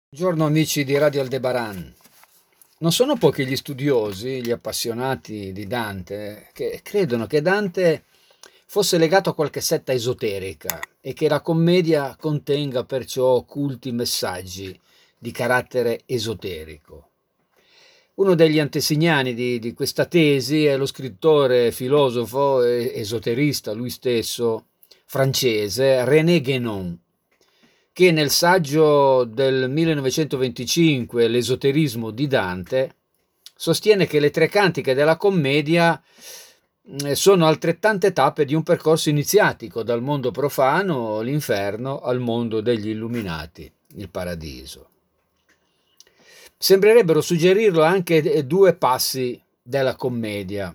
Buongiorno amici di Radio Aldebaran. Non sono pochi gli studiosi, gli appassionati di Dante, che credono che Dante fosse legato a qualche setta esoterica e che la commedia contenga perciò occulti messaggi di carattere esoterico. Uno degli antesignani di questa tesi è lo scrittore, filosofo e esoterista, lui stesso, francese, René Guénon, che nel saggio del 1925, L'esoterismo di Dante, sostiene che le tre cantiche della commedia sono altrettante tappe di un percorso iniziatico dal mondo profano, l'inferno, al mondo degli illuminati, il paradiso. Sembrerebbero suggerirlo anche due passi della commedia.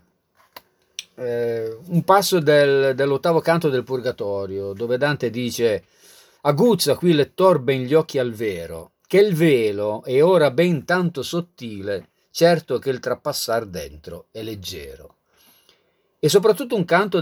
Un passo dell'ottavo canto del Purgatorio, dove Dante dice: aguzza qui lettor ben gli occhi al vero, che il velo è ora ben tanto sottile, certo che il trapassar dentro è leggero. E soprattutto un canto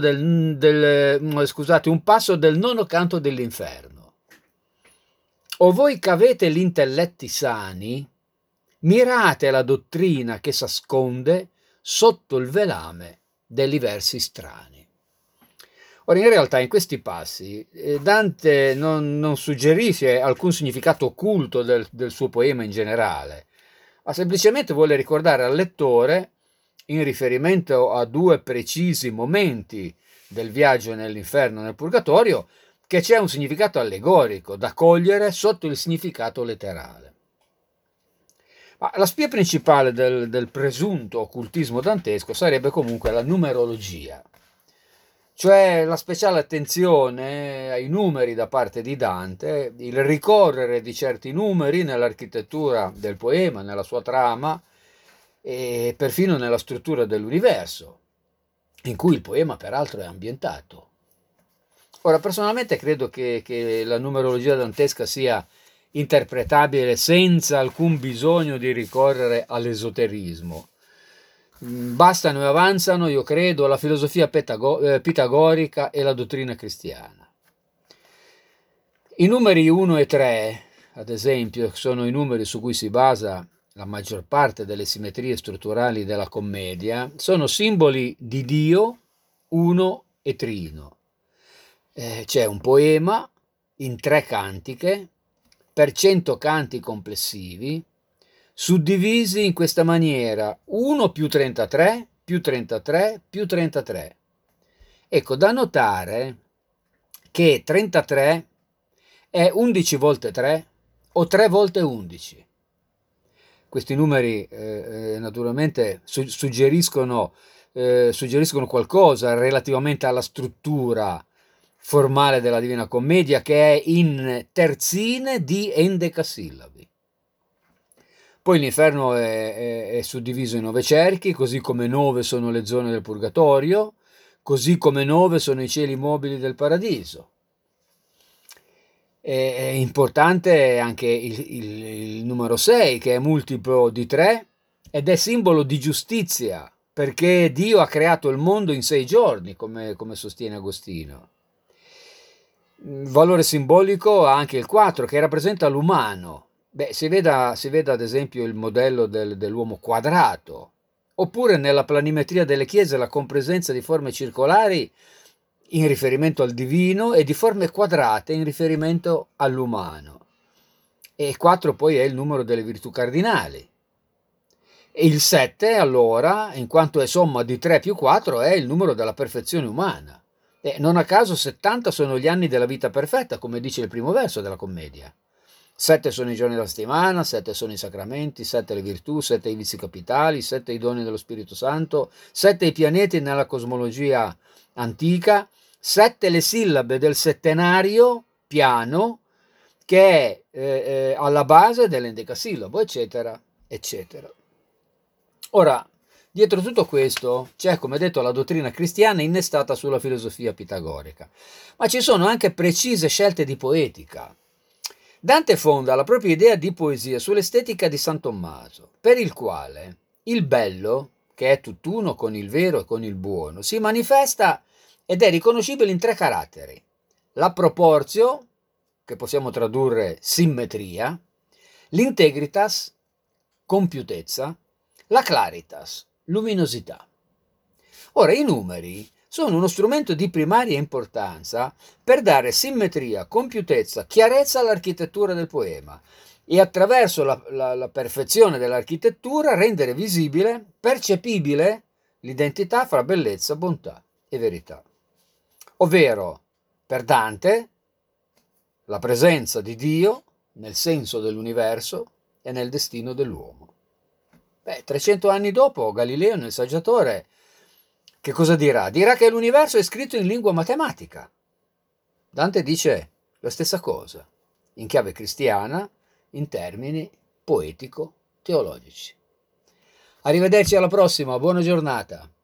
un passo del nono canto dell'inferno. O voi che avete gli intelletti sani, mirate la dottrina che s'asconde sotto il velame degli versi strani. Ora, in realtà, in questi passi, Dante non suggerisce alcun significato occulto del suo poema in generale, ma semplicemente vuole ricordare al lettore, in riferimento a due precisi momenti del viaggio nell'inferno e nel purgatorio, che c'è un significato allegorico da cogliere sotto il significato letterale. Ma la spia principale del presunto occultismo dantesco sarebbe comunque la numerologia, cioè la speciale attenzione ai numeri da parte di Dante, il ricorrere di certi numeri nell'architettura del poema, nella sua trama e perfino nella struttura dell'universo, in cui il poema peraltro è ambientato. Ora, personalmente credo che la numerologia dantesca sia interpretabile senza alcun bisogno di ricorrere all'esoterismo. Bastano e avanzano, io credo, la filosofia pitagorica e la dottrina cristiana. I numeri 1 e 3, ad esempio, sono i numeri su cui si basa la maggior parte delle simmetrie strutturali della commedia, sono simboli di Dio, uno e trino. C'è un poema in tre cantiche per 100 canti complessivi, suddivisi in questa maniera: 1 più 33 più 33 più 33. Ecco, da notare che 33 è 11 volte 3 o 3 volte 11. Questi numeri naturalmente suggeriscono qualcosa relativamente alla struttura formale della Divina Commedia, che è in terzine di endecasillabi. Poi l'inferno è suddiviso in 9 cerchi, così come 9 sono le zone del purgatorio, così come 9 sono i cieli mobili del paradiso. È importante anche il numero 6, che è multiplo di 3 ed è simbolo di giustizia, perché Dio ha creato il mondo in 6 giorni, come sostiene Agostino. Valore simbolico ha anche il 4, che rappresenta l'umano. Si veda ad esempio il modello dell'uomo quadrato, oppure nella planimetria delle chiese la compresenza di forme circolari in riferimento al divino e di forme quadrate in riferimento all'umano. E il 4 poi è il numero delle virtù cardinali. E il 7 allora, in quanto è somma di 3 più 4, è il numero della perfezione umana. E non a caso 70 sono gli anni della vita perfetta, come dice il primo verso della commedia. 7 sono i giorni della settimana, 7 sono i sacramenti, 7 le virtù, 7 i vizi capitali, 7 i doni dello Spirito Santo, 7 i pianeti nella cosmologia antica, 7 le sillabe del settenario piano, che è alla base dell'endecasillabo, eccetera, eccetera. Ora, dietro tutto questo c'è, come detto, la dottrina cristiana innestata sulla filosofia pitagorica, ma ci sono anche precise scelte di poetica. Dante fonda la propria idea di poesia sull'estetica di San Tommaso, per il quale il bello, che è tutt'uno con il vero e con il buono, si manifesta ed è riconoscibile in 3 caratteri: la proportio, che possiamo tradurre simmetria, l'integritas, compiutezza, la claritas, luminosità. Ora, i numeri sono uno strumento di primaria importanza per dare simmetria, compiutezza, chiarezza all'architettura del poema e attraverso la perfezione dell'architettura rendere visibile, percepibile l'identità fra bellezza, bontà e verità. Ovvero, per Dante, la presenza di Dio nel senso dell'universo e nel destino dell'uomo. 300 anni dopo, Galileo nel Saggiatore che cosa dirà? Dirà che l'universo è scritto in lingua matematica. Dante dice la stessa cosa, in chiave cristiana, in termini poetico-teologici. Arrivederci alla prossima, buona giornata.